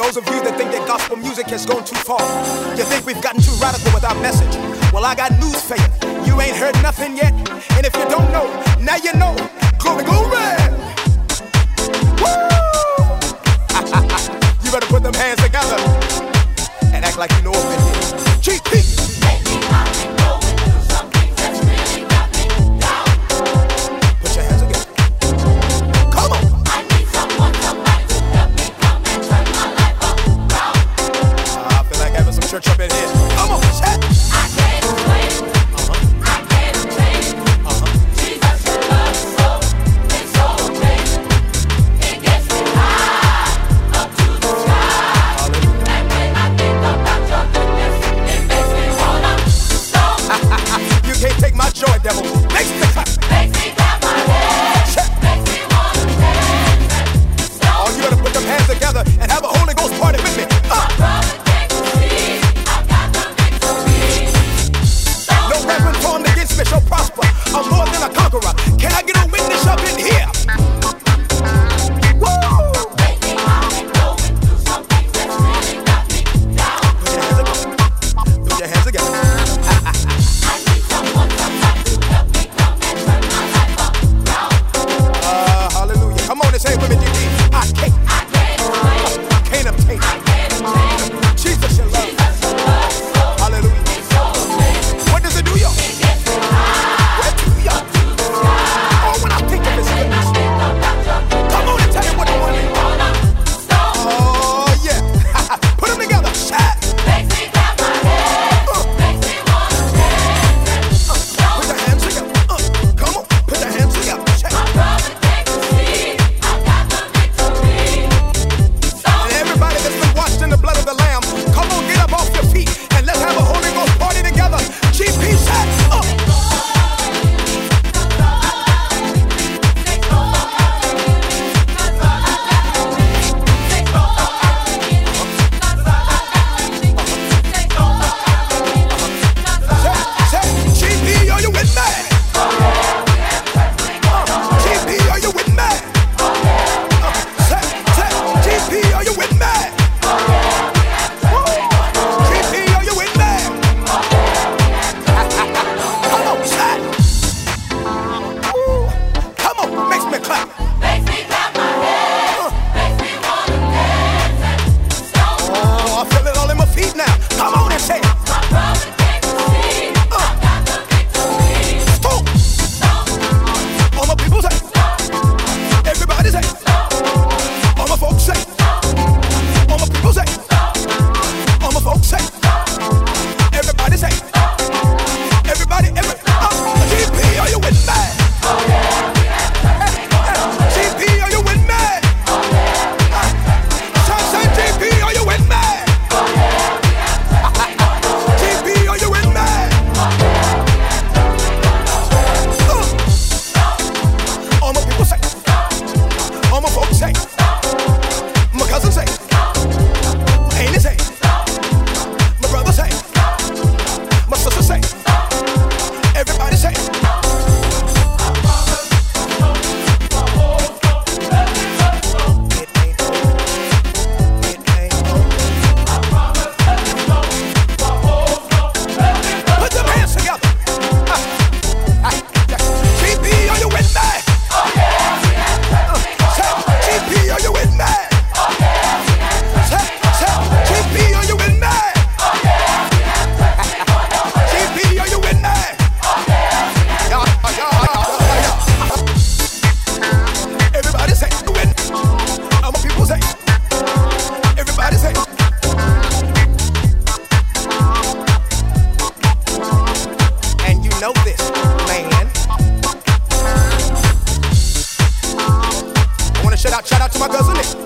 those of you that think that gospel music has gone too far, you think we've gotten too radical with our message. Well, I got news for you. You ain't heard nothing yet. And if you don't know, now you know. Glory, glory! Woo! You better put them hands together and act like you know them in here. GP! Church up in here. Come on, chat. I can't explain it. I can't explain it. Jesus, your love is so amazing. It gets me high up to the sky. And when I think about your goodness, it makes me wanna stomp. You can't take my joy, devil. Makes me clap. Makes me clap my hands. Makes me wanna dance and stomp. Oh, you better put them hands together and have a Holy Ghost party with me. Shall prosper. I'm more than a conqueror. Can I get a witness up in here? Woo! Lately I've been going through something that's really got me down. Put your hands together. I need someone sometimes to help me come and turn my life around. Hallelujah. Come on and say it with me, GD. I can't obtain. Jesus, your love. Hallelujah. What does it do, y'all? Know this, man. I want to shout out to my cousin Nick.